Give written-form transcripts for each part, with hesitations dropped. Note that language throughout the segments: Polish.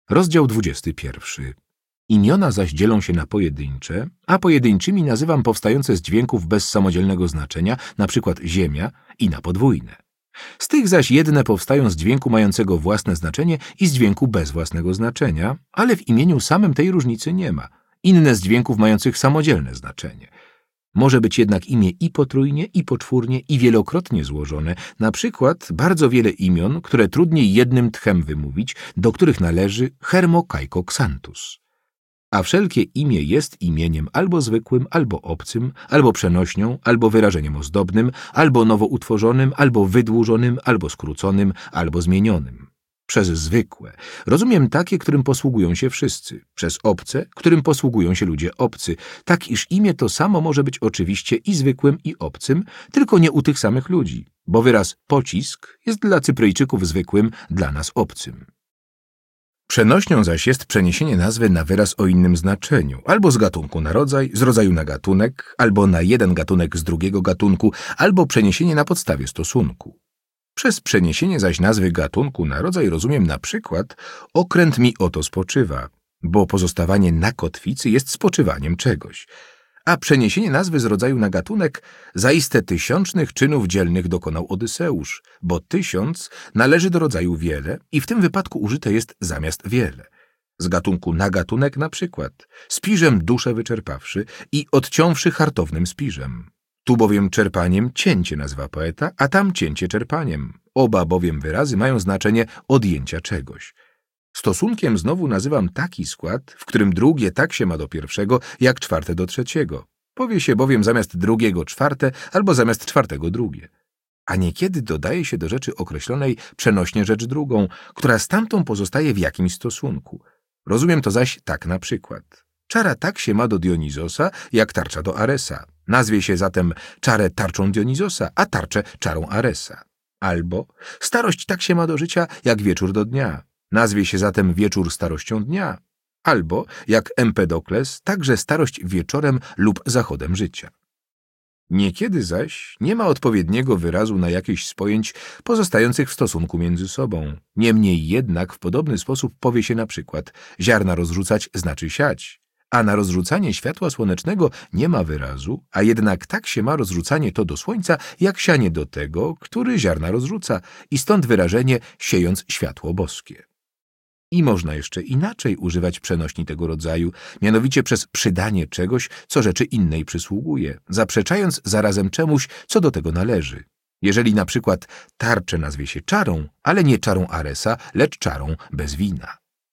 Rozdział 21. Imiona zaś dzielą się na pojedyncze, a pojedynczymi nazywam powstające z dźwięków bez samodzielnego znaczenia, np. ziemia, i na podwójne. Z tych zaś jedne powstają z dźwięku mającego własne znaczenie i z dźwięku bez własnego znaczenia, ale w imieniu samym tej różnicy nie ma. Inne z dźwięków mających samodzielne znaczenie. Może być jednak imię i potrójnie, i poczwórnie, i wielokrotnie złożone, na przykład bardzo wiele imion, które trudniej jednym tchem wymówić, do których należy Hermokaikoksantus. A wszelkie imię jest imieniem albo zwykłym, albo obcym, albo przenośnią, albo wyrażeniem ozdobnym, albo nowo utworzonym, albo wydłużonym, albo skróconym, albo zmienionym. Przez zwykłe rozumiem takie, którym posługują się wszyscy, przez obce, którym posługują się ludzie obcy, tak iż imię to samo może być oczywiście i zwykłym, i obcym, tylko nie u tych samych ludzi, bo wyraz pocisk jest dla Cypryjczyków zwykłym, dla nas obcym. Przenośnią zaś jest przeniesienie nazwy na wyraz o innym znaczeniu, albo z gatunku na rodzaj, z rodzaju na gatunek, albo na jeden gatunek z drugiego gatunku, albo przeniesienie na podstawie stosunku. Przez przeniesienie zaś nazwy gatunku na rodzaj rozumiem na przykład okręt mi oto spoczywa, bo pozostawanie na kotwicy jest spoczywaniem czegoś, a przeniesienie nazwy z rodzaju na gatunek zaiste tysiącznych czynów dzielnych dokonał Odyseusz, bo 1000 należy do rodzaju wiele i w tym wypadku użyte jest zamiast wiele. Z gatunku na gatunek na przykład, spiżem duszę wyczerpawszy i odciąwszy hartownym spiżem. Tu bowiem czerpaniem cięcie nazywa poeta, a tam cięcie czerpaniem. Oba bowiem wyrazy mają znaczenie odjęcia czegoś. Stosunkiem znowu nazywam taki skład, w którym drugie tak się ma do pierwszego, jak czwarte do trzeciego. Powie się bowiem zamiast drugiego czwarte, albo zamiast czwartego drugie. A niekiedy dodaje się do rzeczy określonej przenośnie rzecz drugą, która z tamtą pozostaje w jakimś stosunku. Rozumiem to zaś tak na przykład. Czara tak się ma do Dionizosa, jak tarcza do Aresa. Nazwie się zatem czarę tarczą Dionizosa, a tarczę czarą Aresa. Albo starość tak się ma do życia, jak wieczór do dnia. Nazwie się zatem wieczór starością dnia. Albo, jak Empedokles, także starość wieczorem lub zachodem życia. Niekiedy zaś nie ma odpowiedniego wyrazu na jakieś z pojęć pozostających w stosunku między sobą. Niemniej jednak w podobny sposób powie się na przykład ziarna rozrzucać znaczy siać, a na rozrzucanie światła słonecznego nie ma wyrazu, a jednak tak się ma rozrzucanie to do słońca, jak sianie do tego, który ziarna rozrzuca, i stąd wyrażenie siejąc światło boskie. I można jeszcze inaczej używać przenośni tego rodzaju, mianowicie przez przydanie czegoś, co rzeczy innej przysługuje, zaprzeczając zarazem czemuś, co do tego należy. Jeżeli na przykład tarczę nazwie się czarą, ale nie czarą Aresa, lecz czarą bez wina.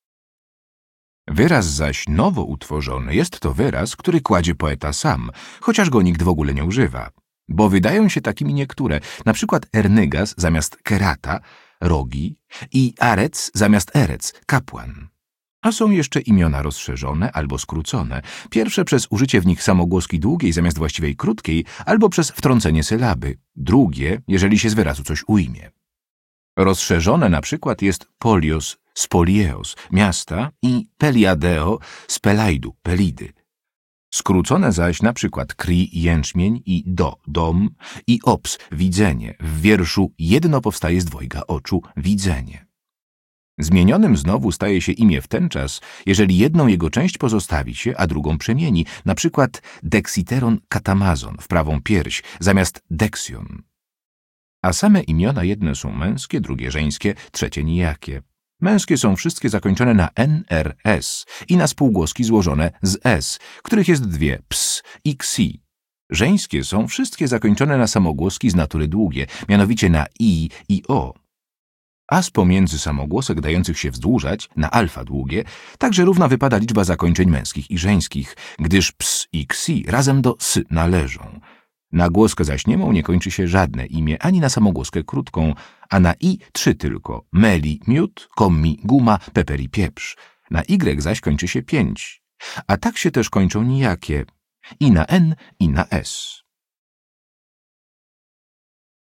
Wyraz zaś nowo utworzony jest to wyraz, który kładzie poeta sam, chociaż go nikt w ogóle nie używa. Bo wydają się takimi niektóre, na przykład Ernygas zamiast kerata, rogi, i arec zamiast erec, kapłan. A są jeszcze imiona rozszerzone albo skrócone, pierwsze przez użycie w nich samogłoski długiej zamiast właściwej krótkiej, albo przez wtrącenie sylaby, drugie, jeżeli się z wyrazu coś ujmie. Rozszerzone na przykład jest polios z polieos, miasta, i peliadeo z pelaidu, pelidy. Skrócone zaś na przykład kri, jęczmień, i do, dom, i ops, widzenie. W wierszu jedno powstaje z dwojga oczu, widzenie. Zmienionym znowu staje się imię w ten czas, jeżeli jedną jego część pozostawi się, a drugą przemieni, na przykład dexiteron katamazon w prawą pierś, zamiast dexion. A same imiona jedne są męskie, drugie żeńskie, trzecie nijakie. Męskie są wszystkie zakończone na nrs i na spółgłoski złożone z s, których jest dwie, ps i ksi. Żeńskie są wszystkie zakończone na samogłoski z natury długie, mianowicie na i o. A z pomiędzy samogłosek dających się wzdłużać na alfa długie, także równa wypada liczba zakończeń męskich i żeńskich, gdyż ps i ksi razem do s należą. Na głoskę zaś niemą nie kończy się żadne imię, ani na samogłoskę krótką, a na i 3 tylko: meli, miód, kommi, guma, peperi, pieprz. Na y zaś kończy się 5, a tak się też kończą nijakie, i na n, i na s.